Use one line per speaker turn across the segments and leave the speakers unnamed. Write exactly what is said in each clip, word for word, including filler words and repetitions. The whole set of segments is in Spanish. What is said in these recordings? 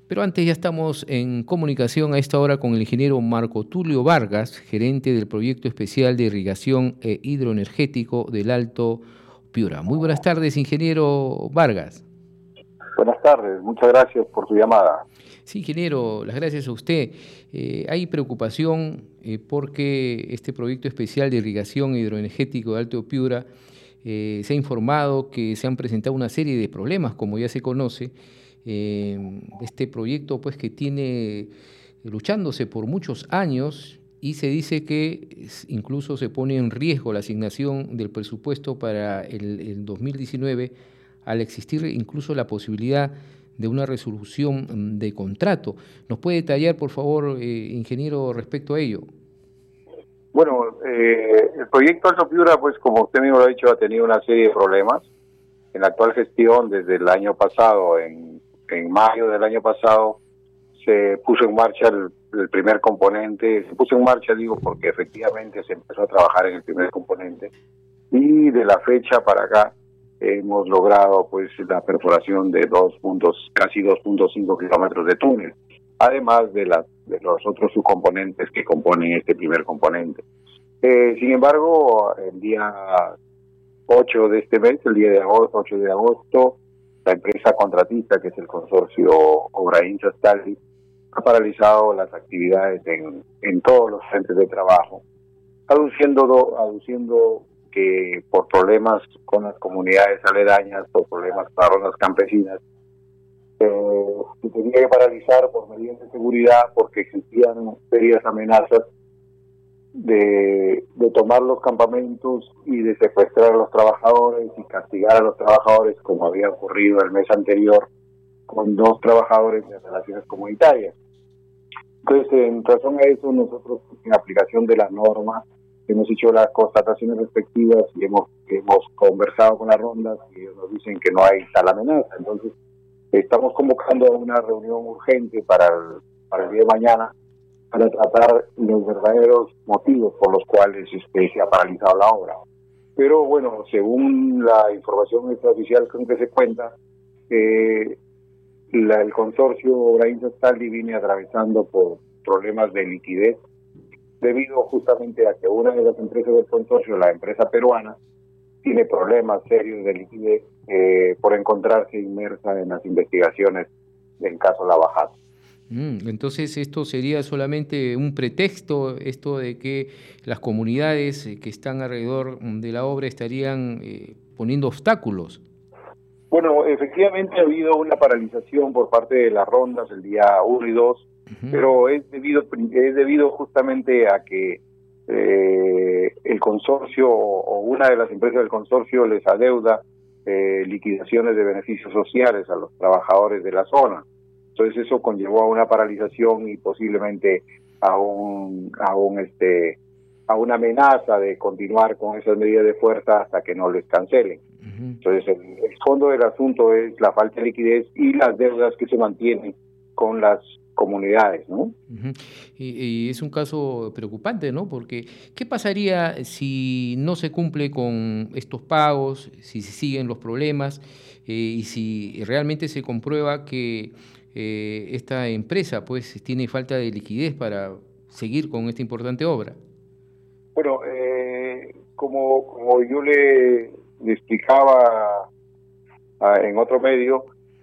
Pero antes ya estamos en comunicación a esta hora con el ingeniero Marco Tulio Vargas, gerente del Proyecto Especial de Irrigación e Hidroenergético del Alto Piura. Muy buenas tardes, ingeniero Vargas.
Buenas tardes, muchas gracias por tu llamada.
Sí, ingeniero, las gracias a usted. Eh, hay preocupación eh, porque este Proyecto Especial de Irrigación e Hidroenergético del Alto Piura eh, se ha informado que se han presentado una serie de problemas, como ya se conoce. Eh, este proyecto pues que tiene luchándose por muchos años y se dice que incluso se pone en riesgo la asignación del presupuesto para el, el dos mil diecinueve al existir incluso la posibilidad de una resolución de contrato. ¿Nos puede detallar, por favor, eh, ingeniero, respecto a ello?
Bueno, eh, el proyecto Alto Piura, pues como usted mismo lo ha dicho, ha tenido una serie de problemas. En la actual gestión, desde el año pasado, en, en mayo del año pasado, se puso en marcha el, el primer componente. Se puso en marcha, digo, porque efectivamente se empezó a trabajar en el primer componente. Y de la fecha para acá, hemos logrado pues la perforación de dos puntos, casi dos punto cinco kilómetros de túnel, además de, las, de los otros subcomponentes que componen este primer componente. Eh, sin embargo, el día ocho de este mes, el día de agosto, ocho de agosto, la empresa contratista, que es el consorcio Obrainsa-Stalli, ha paralizado las actividades en, en todos los frentes de trabajo, aduciendo, aduciendo que por problemas con las comunidades aledañas, por problemas con las rondas campesinas, eh, se tenía que paralizar por medidas de seguridad porque existían serias amenazas de, de tomar los campamentos y de secuestrar a los trabajadores y castigar a los trabajadores, como había ocurrido el mes anterior con dos trabajadores de relaciones comunitarias. Entonces, en razón a eso, nosotros, en aplicación de las normas, hemos hecho las constataciones respectivas y hemos, hemos conversado con las rondas y ellos nos dicen que no hay tal amenaza. Entonces, estamos convocando a una reunión urgente para el, para el día de mañana para tratar los verdaderos motivos por los cuales este, se ha paralizado la obra. Pero bueno, según la información extraoficial con que se cuenta, eh, la, el consorcio Obrainsa-Stalli viene atravesando por problemas de liquidez, debido justamente a que una de las empresas del consorcio, la empresa peruana, tiene problemas serios de liquidez eh, por encontrarse inmersa en las investigaciones del caso Lavajato.
Mm, entonces esto sería solamente un pretexto, esto de que las comunidades que están alrededor de la obra estarían eh, poniendo obstáculos.
Bueno, efectivamente ha habido una paralización por parte de las rondas el día uno y dos, uh-huh. pero es debido, es debido justamente a que eh, el consorcio o una de las empresas del consorcio les adeuda eh, liquidaciones de beneficios sociales a los trabajadores de la zona. Entonces eso conllevó a una paralización y posiblemente a un, a un este a una amenaza de continuar con esas medidas de fuerza hasta que no les cancelen. Uh-huh. Entonces el, el fondo del asunto es la falta de liquidez y las deudas que se mantienen con las comunidades, ¿no?
Uh-huh. y, y es un caso preocupante, ¿no? Porque ¿qué pasaría si no se cumple con estos pagos, si se siguen los problemas eh, y si realmente se comprueba que eh, esta empresa pues tiene falta de liquidez para seguir con esta importante obra?
Bueno, eh, como, como yo le, le explicaba a, en otro medio,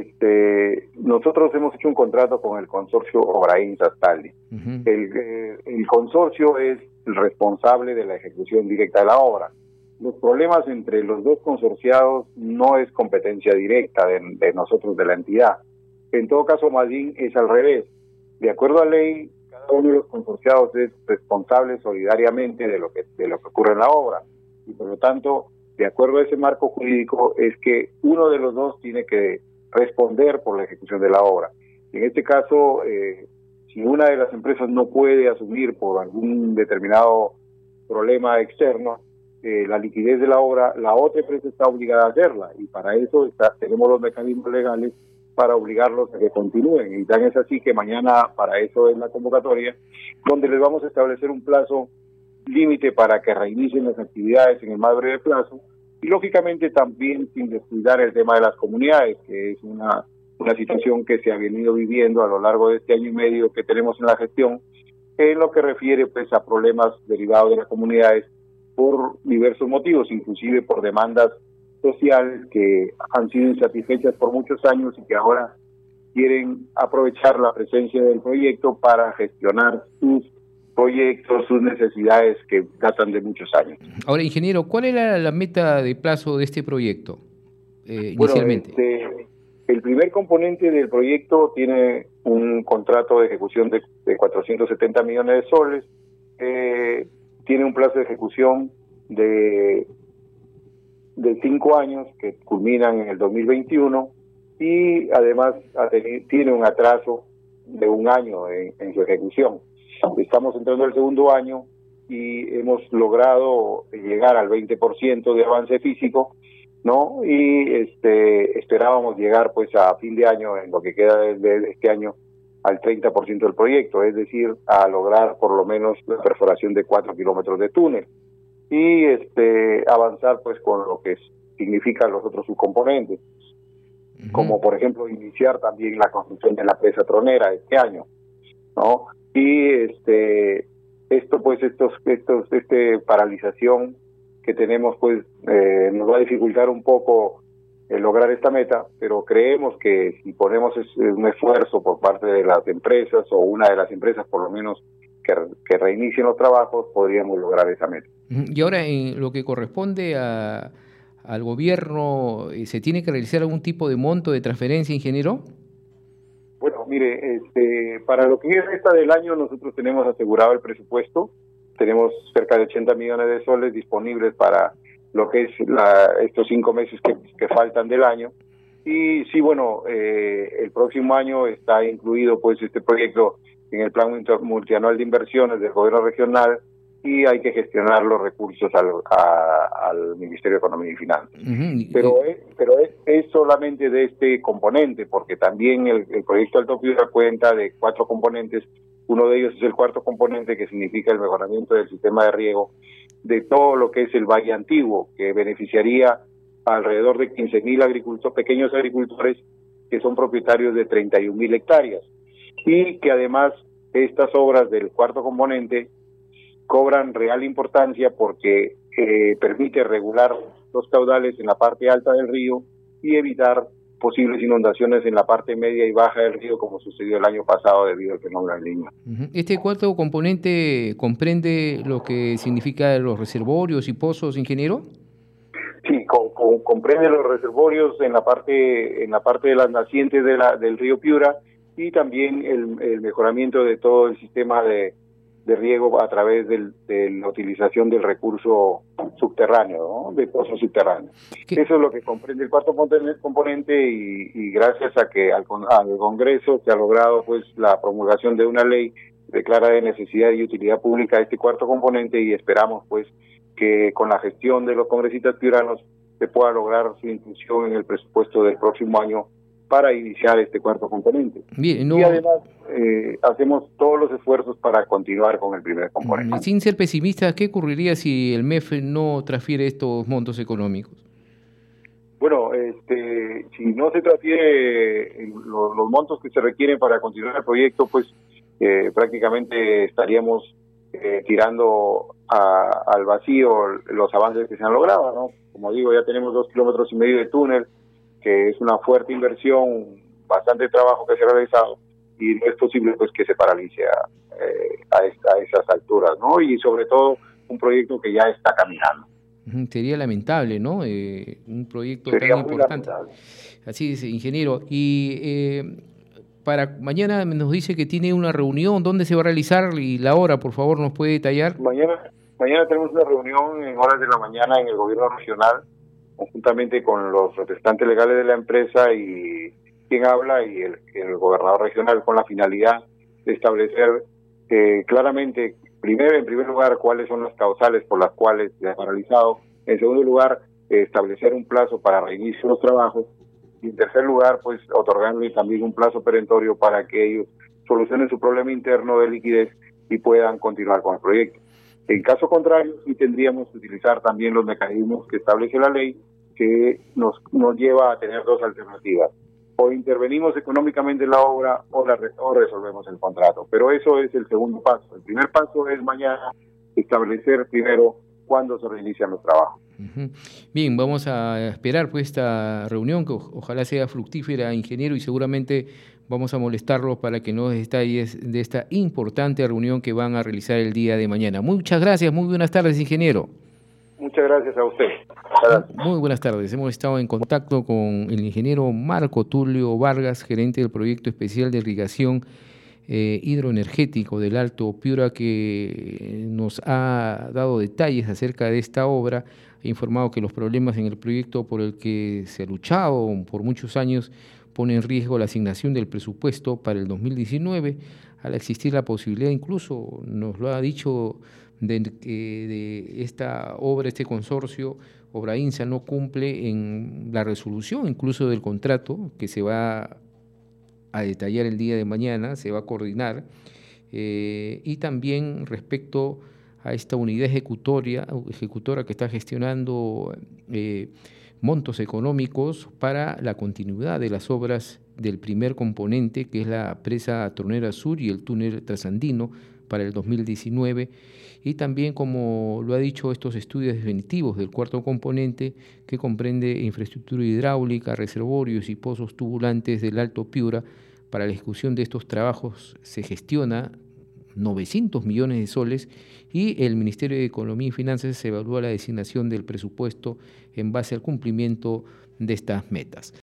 este, nosotros hemos hecho un contrato con el consorcio Obrainsa-Stalli. Uh-huh. El, eh, el consorcio es el responsable de la ejecución directa de la obra. Los problemas entre los dos consorciados no es competencia directa de, de nosotros, de la entidad. En todo caso, más bien es al revés. De acuerdo a ley, cada uno de los consorciados es responsable solidariamente de lo que de lo que ocurre en la obra. Y por lo tanto, de acuerdo a ese marco jurídico, es que uno de los dos tiene que responder por la ejecución de la obra. En este caso, eh, si una de las empresas no puede asumir por algún determinado problema externo eh, la liquidez de la obra, la otra empresa está obligada a hacerla, y para eso está, tenemos los mecanismos legales para obligarlos a que continúen. Y tan es así que mañana para eso es la convocatoria, donde les vamos a establecer un plazo límite para que reinicien las actividades en el más breve plazo, y lógicamente también sin descuidar el tema de las comunidades, que es una una situación que se ha venido viviendo a lo largo de este año y medio que tenemos en la gestión, en lo que refiere pues a problemas derivados de las comunidades por diversos motivos, inclusive por demandas sociales que han sido insatisfechas por muchos años y que ahora quieren aprovechar la presencia del proyecto para gestionar sus proyectos, sus necesidades que datan de muchos años.
Ahora, ingeniero, ¿cuál era la meta de plazo de este proyecto eh,
bueno,
inicialmente?
Este, el primer componente del proyecto tiene un contrato de ejecución de, de cuatrocientos setenta millones de soles, eh, tiene un plazo de ejecución de, de cinco años que culminan en el dos mil veintiuno y además ha tenido, tiene un atraso de un año en, en su ejecución. Estamos entrando al segundo año y hemos logrado llegar al veinte por ciento de avance físico, ¿no? Y este esperábamos llegar pues a fin de año, en lo que queda de, de este año, al treinta por ciento del proyecto, es decir, a lograr por lo menos la perforación de cuatro kilómetros de túnel y este avanzar pues con lo que significan los otros subcomponentes, uh-huh. como por ejemplo iniciar también la construcción de la presa tronera este año, ¿no? Y este esto pues estos estos este paralización que tenemos pues eh, nos va a dificultar un poco eh, lograr esta meta, pero creemos que si ponemos es, un esfuerzo por parte de las empresas o una de las empresas por lo menos que, que reinicien los trabajos, podríamos lograr esa meta.
Y ahora en lo que corresponde a, al gobierno, ¿se tiene que realizar algún tipo de monto de transferencia, ingeniero?
Bueno, mire, este, para lo que resta del año nosotros tenemos asegurado el presupuesto, tenemos cerca de ochenta millones de soles disponibles para lo que es la, estos cinco meses que, que faltan del año. Y sí, bueno, eh, el próximo año está incluido pues este proyecto en el plan multianual de inversiones del gobierno regional y hay que gestionar los recursos al, a, al Ministerio de Economía y Finanzas. Uh-huh. Pero, es, pero es, es solamente de este componente, porque también el, el proyecto Alto Piura cuenta de cuatro componentes. Uno de ellos es el cuarto componente, que significa el mejoramiento del sistema de riego de todo lo que es el Valle Antiguo, que beneficiaría a alrededor de quince mil agricultores, pequeños agricultores que son propietarios de treinta y un mil hectáreas. Y que además estas obras del cuarto componente cobran real importancia porque eh, permite regular los caudales en la parte alta del río y evitar posibles inundaciones en la parte media y baja del río, como sucedió el año pasado debido al fenómeno del Niño.
¿Este cuarto componente comprende lo que significa los reservorios y pozos, ingeniero?
Sí, con, con, comprende los reservorios en la parte en la parte de las nacientes de la, del río Piura y también el, el mejoramiento de todo el sistema de de riego a través del, de la utilización del recurso subterráneo, ¿no? De pozos subterráneos. ¿Qué? Eso es lo que comprende el cuarto componente y, y gracias a que al, al Congreso se ha logrado pues la promulgación de una ley declara de necesidad y utilidad pública este cuarto componente y esperamos pues que con la gestión de los congresistas piuranos se pueda lograr su inclusión en el presupuesto del próximo año para iniciar este cuarto componente.
Bien, no...
Y además eh, hacemos todos los esfuerzos para continuar con el primer componente.
Sin ser pesimistas, ¿qué ocurriría si el M E F no transfiere estos montos económicos?
Bueno, este, si no se transfiere los, los montos que se requieren para continuar el proyecto, pues eh, prácticamente estaríamos eh, tirando a, al vacío los avances que se han logrado, ¿no? Como digo, ya tenemos dos kilómetros y medio de túnel, que es una fuerte inversión, bastante trabajo que se ha realizado y no es posible pues que se paralice a, eh, a, esta, a esas alturas, ¿no? Y sobre todo un proyecto que ya está caminando.
Sería lamentable, ¿no? Eh, un proyecto
Sería
tan importante.
Lamentable.
Así es, ingeniero. Y eh, para mañana nos dice que tiene una reunión, ¿dónde se va a realizar y la hora, por favor, nos puede detallar?
Mañana, mañana tenemos una reunión en horas de la mañana en el gobierno regional, conjuntamente con los representantes legales de la empresa y quien habla y el, el gobernador regional, con la finalidad de establecer eh, claramente, primero, en primer lugar, cuáles son las causales por las cuales se ha paralizado, en segundo lugar, eh, establecer un plazo para reinicio de los trabajos y en tercer lugar, pues otorgarle también un plazo perentorio para que ellos solucionen su problema interno de liquidez y puedan continuar con el proyecto. En caso contrario, sí tendríamos que utilizar también los mecanismos que establece la ley, que nos, nos lleva a tener dos alternativas. o intervenimos económicamente en la obra o, la, o resolvemos el contrato. Pero eso es el segundo paso. El primer paso es mañana establecer primero cuándo se reinician los trabajos.
Uh-huh. Bien, vamos a esperar pues esta reunión que o- ojalá sea fructífera, ingeniero, y seguramente vamos a molestarlo para que nos dé detalles de esta importante reunión que van a realizar el día de mañana. Muchas gracias, muy buenas tardes, ingeniero.
Muchas gracias a usted. Gracias.
Muy buenas tardes. Hemos estado en contacto con el ingeniero Marco Tulio Vargas, gerente del proyecto especial de irrigación eh, hidroenergético del Alto Piura, que nos ha dado detalles acerca de esta obra. Ha informado que los problemas en el proyecto por el que se ha luchado por muchos años pone en riesgo la asignación del presupuesto para el dos mil diecinueve, al existir la posibilidad, incluso nos lo ha dicho, de que de esta obra, este consorcio, Obrainsa, no cumple en la resolución incluso del contrato que se va a detallar el día de mañana, se va a coordinar, eh, y también respecto a esta unidad ejecutoria, ejecutora que está gestionando eh, montos económicos para la continuidad de las obras del primer componente, que es la presa Tronera Sur y el túnel trasandino para el dos mil diecinueve, y también, como lo ha dicho, estos estudios definitivos del cuarto componente, que comprende infraestructura hidráulica, reservorios y pozos tubulantes del Alto Piura. Para la ejecución de estos trabajos se gestiona novecientos millones de soles y el Ministerio de Economía y Finanzas evalúa la designación del presupuesto en base al cumplimiento de estas metas.